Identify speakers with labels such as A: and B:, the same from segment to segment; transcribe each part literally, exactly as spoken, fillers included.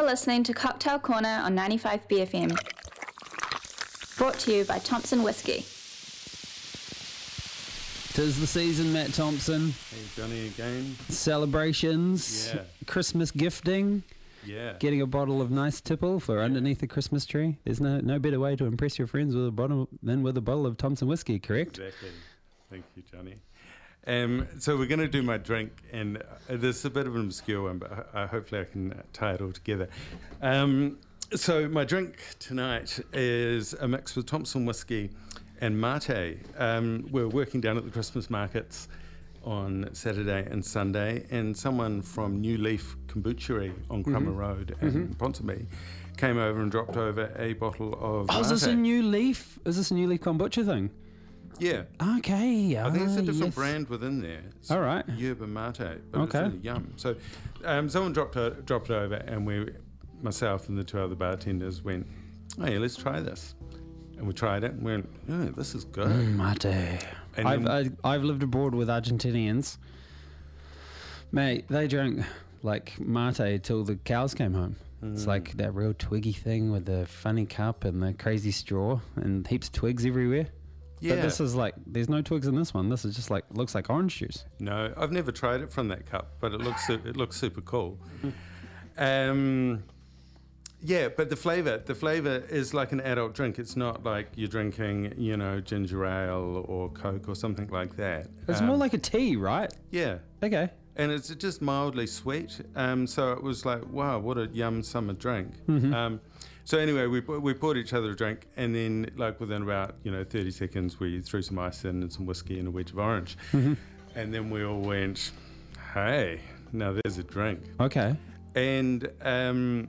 A: You're listening to Cocktail Corner on ninety-five B F M. Brought to you by Thompson Whiskey.
B: Tis the season, Matt Thompson.
C: Hey, Johnny again.
B: Celebrations.
C: Yeah.
B: Christmas gifting.
C: Yeah.
B: Getting a bottle of nice tipple for yeah. underneath the Christmas tree. There's no no better way to impress your friends with a bottle than with a bottle of Thompson Whiskey, correct?
C: Exactly. Thank you, Johnny. Um, so we're going to do my drink, and uh, this is a bit of an obscure one, but uh, hopefully I can uh, tie it all together. Um, so my drink tonight is a mix with Thompson Whiskey and mate. Um, we're working down at the Christmas markets on Saturday and Sunday, and someone from New Leaf Kombuchery on Crummer mm-hmm. Road in mm-hmm. Ponsonby came over and dropped over a bottle of
B: Oh,
C: mate.
B: is this a New Leaf? Is this a New Leaf kombucha thing?
C: Yeah.
B: Okay.
C: I think it's a
B: ah,
C: different
B: yes.
C: brand within there. It's
B: All right.
C: Yerba mate, but
B: Okay.
C: it's really yum. So um, someone dropped it, dropped it over, and we, myself and the two other bartenders went, oh yeah, let's try this. And we tried it and went, oh, this is good.
B: Mm, mate.
C: And
B: I've,
C: then,
B: I, I've lived abroad with Argentinians. Mate, they drank like mate till the cows came home. Mm. It's like that real twiggy thing with the funny cup and the crazy straw and heaps of twigs everywhere.
C: yeah.
B: But this is like, there's no twigs in this one. This is just like, looks like orange juice.
C: No, I've never tried it from that cup, but it looks su- it looks super cool. um, yeah, but the flavour, the flavour is like an adult drink. It's not like you're drinking, you know, ginger ale or Coke or something like that.
B: It's
C: um,
B: more like a tea, right?
C: Yeah.
B: Okay.
C: And it's just mildly sweet. Um, so it was like, wow, what a yum summer drink.
B: Mm-hmm.
C: Um, so anyway, we we poured each other a drink, and then like within about you know thirty seconds, we threw some ice in and some whiskey and a wedge of orange,
B: Mm-hmm.
C: and then we all went, hey, now there's a drink.
B: Okay.
C: And um,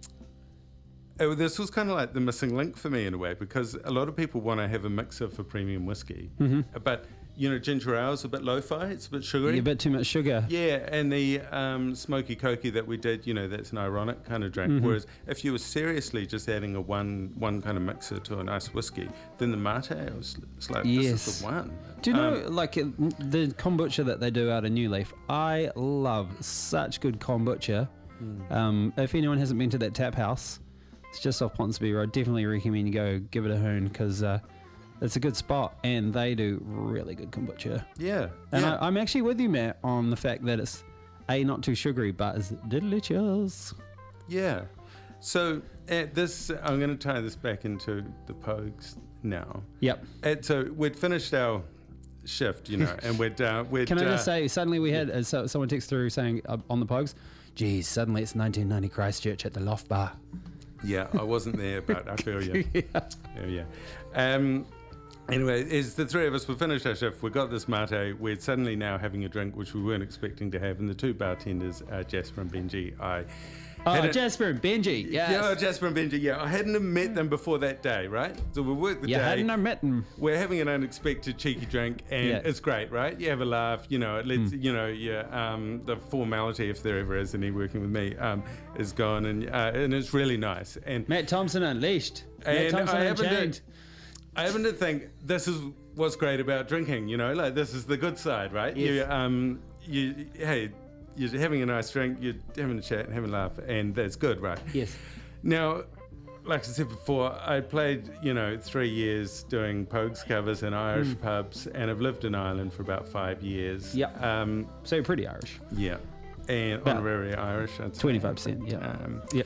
C: it, this was kind of like the missing link for me in a way, because a lot of people want to have a mixer for premium whiskey,
B: Mm-hmm.
C: but you know ginger ale is a bit lo-fi, it's a bit sugary.
B: Yeah, a bit too much sugar.
C: Yeah, and the um, smoky cokey that we did, you know, that's an ironic kind of drink.
B: Mm-hmm.
C: Whereas if you were seriously just adding a one one kind of mixer to a nice whiskey, then the mate was it's like,
B: Yes.
C: this is the one.
B: Do you know,
C: Um,
B: like, uh, the kombucha that they do out of New Leaf? I love such good kombucha.
C: Mm.
B: Um, if anyone hasn't been to that tap house, it's just off Ponsonby Road. Definitely recommend you go give it a hoon, because uh, it's a good spot, and they do really good kombucha.
C: Yeah,
B: And
C: yeah.
B: I, I'm actually with you, Matt, on the fact that it's, A, not too sugary, but it's delicious.
C: Yeah. So at this, I'm going to tie this back into the Pogues now.
B: Yep.
C: At, so we'd finished our shift, you know, and we'd uh, we'd.
B: Can I
C: uh,
B: just say, suddenly we had uh, so, someone text through saying uh, on the Pogues, geez, suddenly it's nineteen ninety Christchurch at the Loft Bar.
C: Yeah, I wasn't there, but I feel you.
B: yeah.
C: Yeah, yeah. Um, anyway, as the three of us, we finished our shift, we got this mate, we're suddenly now having a drink, which we weren't expecting to have, and the two bartenders, uh, Jasper and Benji, I...
B: Oh,
C: hadn't-
B: Jasper and Benji, yes.
C: Yeah, Jasper and Benji, yeah. I hadn't met them before that day, right? So we worked the
B: You
C: day.
B: hadn't met them.
C: We're having an unexpected cheeky drink, and
B: Yeah.
C: it's great, right? You have a laugh, you know. It lets, you know, yeah. Um, the formality, if there ever is any working with me, um, is gone, and uh, and it's really nice. And
B: Matt Thompson Unleashed. Matt
C: and
B: Thompson
C: I happen
B: Unchained.
C: to, I happen to think this is what's great about drinking, you know, like this is the good side, right?
B: Yes.
C: You, um, you, hey, you're having a nice drink, you're having a chat, having a laugh, and that's good, right?
B: Yes.
C: Now, like I said before, I played, you know, three years doing Pogues covers in Irish
B: Mm.
C: pubs, and I've lived in Ireland for about five years.
B: Yep.
C: Um,
B: So you're pretty Irish.
C: yeah. And
B: About
C: honorary Irish, I'd say.
B: twenty-five percent, yeah.
C: Um,
B: yeah.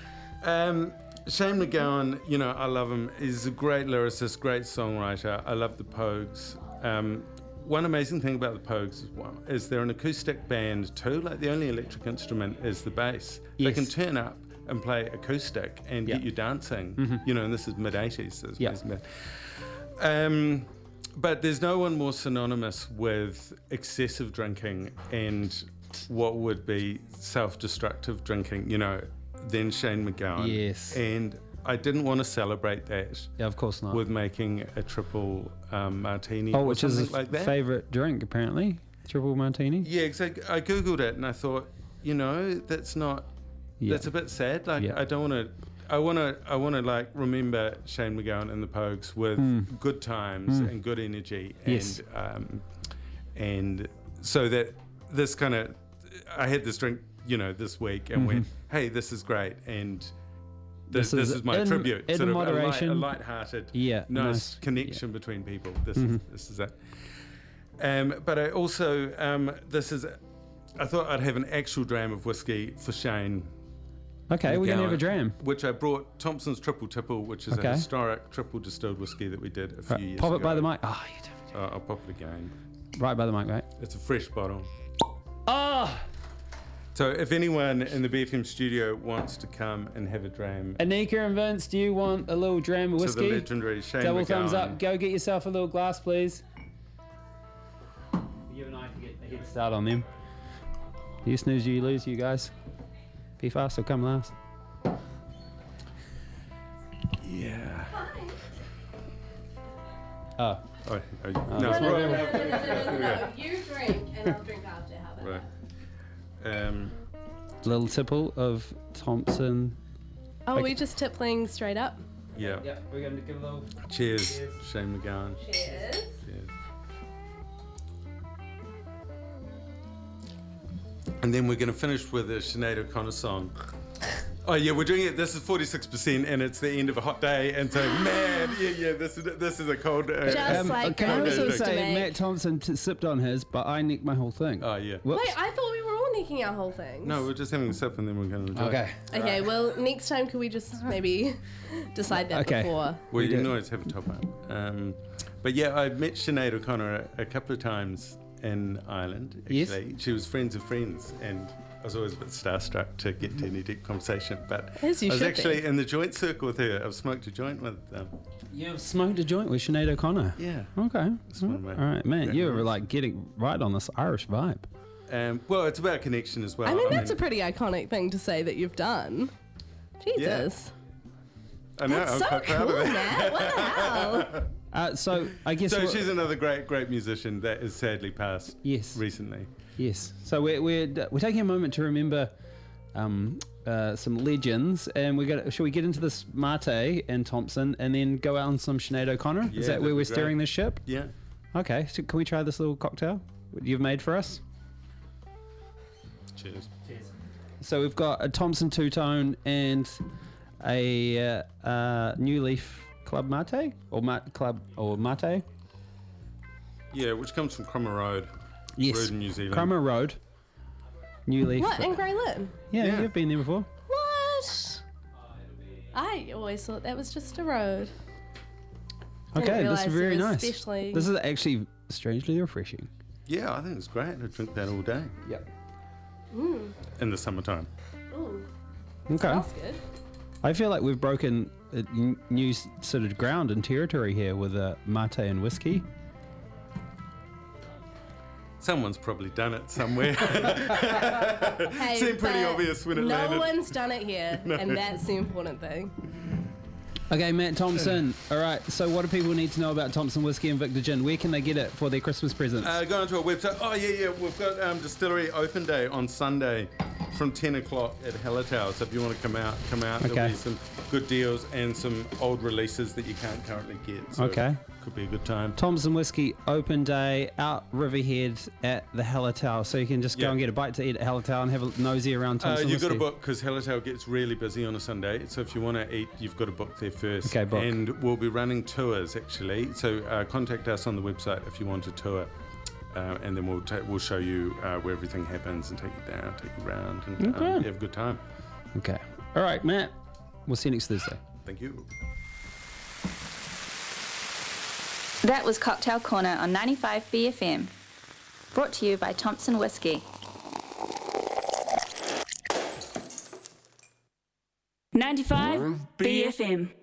C: Um, Shane MacGowan, you know, I love him. He's a great lyricist, great songwriter. I love the Pogues. Um, one amazing thing about the Pogues is, well, is they're an acoustic band too. Like the only electric instrument is the bass. They
B: Yes.
C: can turn up and play acoustic and
B: Yeah.
C: get you dancing.
B: Mhm.
C: You know, and this is mid eighties. So it's
B: Yeah.
C: amazing band. Um, but there's no one more synonymous with excessive drinking and what would be self-destructive drinking, you know, than Shane MacGowan.
B: Yes.
C: And I didn't want to celebrate that
B: Yeah, of course not.
C: with making a triple um, martini
B: oh,
C: or
B: which is
C: something
B: a
C: like that.
B: favourite drink, apparently. Triple martini.
C: Yeah, exactly. I Googled it and I thought, you know, that's not,
B: Yeah.
C: that's a bit sad. Like,
B: Yeah.
C: I don't want to, I want to, I want to like remember Shane MacGowan and the Pogues with
B: Mm.
C: good times
B: Mm.
C: and good energy.
B: Yes.
C: And, um, and so that this kind of, I had this drink you know, this week and
B: Mm-hmm.
C: went, hey, this is great. And
B: This
C: this, this
B: is
C: is my
B: in-
C: tribute.
B: in
C: sort of
B: moderation.
C: A, light, a light-hearted,
B: Yeah,
C: nice,
B: nice.
C: connection between people. This
B: Mm-hmm.
C: is this is it. Um, but I also, um, this is, I thought I'd have an actual dram of whiskey for Shane.
B: Okay, we're going to have a dram.
C: Which I brought Thompson's Triple Tipple, which is
B: Okay.
C: a historic triple distilled whiskey that we did a few
B: Right,
C: years
B: pop
C: ago.
B: it by the mic. Oh, you do.
C: Uh, I'll pop it again.
B: Right by the mic, right?
C: It's a fresh bottle.
B: Oh!
C: So if anyone in the B F M studio wants to come and have a dram
B: Anika and Vince, do you want a little dram of
C: to the
B: whiskey?
C: legendary Shane
B: Double
C: McGowan,
B: thumbs up. Go get yourself a little glass, please. You and I can get a head start on them. You snooze, you lose, you guys. Be fast or come last.
C: Yeah.
B: Oh,
C: Oh, oh, no,
B: that's
C: right,
B: my
D: No, no,
C: right,
D: no, no, no, no, no. You drink and I'll drink after. How about
C: right. Um,
B: little tipple of Thompson.
D: that? Oh,
B: Okay.
D: we just tippling straight up.
C: yeah.
B: Yeah, we're going to give a little.
C: Cheers, Shane McGowan.
D: Cheers.
C: Cheers. And then we're going to finish with a Sinead O'Connor song. Oh yeah, we're doing it. This is forty-six percent, and it's the end of a hot day. And so, man, yeah, yeah, this is this is a cold. Uh,
D: Just
C: um,
D: like
B: can I
D: Grandma
B: also
D: used to
B: say,
D: make.
B: Matt Thompson t- sipped on his, but I nicked my whole thing.
C: oh yeah.
B: Whoops.
D: Wait, I thought we were all nicking our whole things.
C: No, we're just having a sip, and then we're going to enjoy.
B: Okay.
C: it.
D: Okay, well, next time can we just maybe decide that
B: Okay.
D: before?
C: Well,
B: We
C: you
B: do.
C: can always have a top up. Um, but yeah, I've met Sinead O'Connor a, a couple of times in Ireland.
B: Yes.
C: Actually, she was friends of friends, and I was always a bit starstruck to get to any deep conversation. But
D: As you
C: I was
D: should
C: actually
D: be.
C: in the joint circle with her. I've smoked a joint with um,
B: You've smoked a joint with Sinead O'Connor.
C: yeah.
B: Okay.
C: one of my
B: All right, man. You were
C: memories.
B: like getting right on this Irish vibe.
C: Um, well, it's about connection as well.
D: I mean, that's a pretty iconic thing to say that you've done. Jesus.
C: I know.
D: That's
C: I'm
D: so
C: quite proud
D: cool,
C: of it.
D: Matt. What the hell?
B: Uh, so I guess.
C: So
B: what-
C: she's another great, great musician that has sadly passed
B: yes.
C: recently.
B: Yes. So we're we're we're taking a moment to remember um, uh, some legends, and we got. Shall we get into this Mate and Thompson, and then go out on some Sinead O'Connor?
C: Yeah,
B: Is that
C: that'd
B: where
C: be
B: we're
C: great.
B: steering this ship?
C: Yeah.
B: Okay. So can we try this little cocktail you've made for us?
C: Cheers.
B: So we've got a Thompson Two Tone and a uh, uh, New Leaf Club Mate or Mate Club or Mate.
C: Yeah, which comes from Cromer Road.
B: Yes.
C: Road in New Zealand.
B: Cromer Road. New Leaf.
D: What, in Grey Lynn?
B: Yeah,
C: Yeah.
B: you've been there before.
D: What? I always thought that was just a road. Didn't
B: Okay, this
D: realise
B: is
D: it
B: very
D: was
B: nice.
D: Especially.
B: This is actually strangely refreshing.
C: Yeah, I think it's great. I drink that all day
B: Yep.
C: in the summertime.
D: Ooh,
B: Okay.
D: smells good.
B: I feel like we've broken a n- new s- sort of ground and territory here with uh, mate and whiskey.
C: Someone's probably done it somewhere.
D: Hey,
C: Seemed pretty
D: but
C: obvious when it
D: no
C: landed.
D: one's done it here, and that's the important thing.
B: Okay, Matt Thompson. All right, so what do people need to know about Thompson Whiskey and Victor Gin? Where can they get it for their Christmas presents?
C: Uh, go onto our website. Oh, yeah, yeah. We've got um, Distillery Open Day on Sunday from ten o'clock at Hallertau. So if you want to come out, come out.
B: Okay.
C: There'll be some good deals and some old releases that you can't currently get. So
B: Okay.
C: could be a good time.
B: Thompson Whiskey Open Day out Riverhead at the Hallertau. So you can just go
C: Yeah.
B: and get a bite to eat at Hallertau and have a nosy around
C: Uh,
B: Thompson
C: you've got
B: Whiskey.
C: to book because Hallertau gets really busy on a Sunday. So if you want to eat, you've got to book there first.
B: Okay, book.
C: And we'll be running tours actually. So uh, contact us on the website if you want a tour. Uh, and then we'll ta- we'll show you uh, where everything happens and take you down, take you around, and
B: Okay.
C: um, have a good time.
B: Okay. All right, Matt. We'll see you next Thursday.
C: Thank you.
A: That was Cocktail Corner on ninety-five B F M. Brought to you by Thompson Whiskey. ninety-five B F M.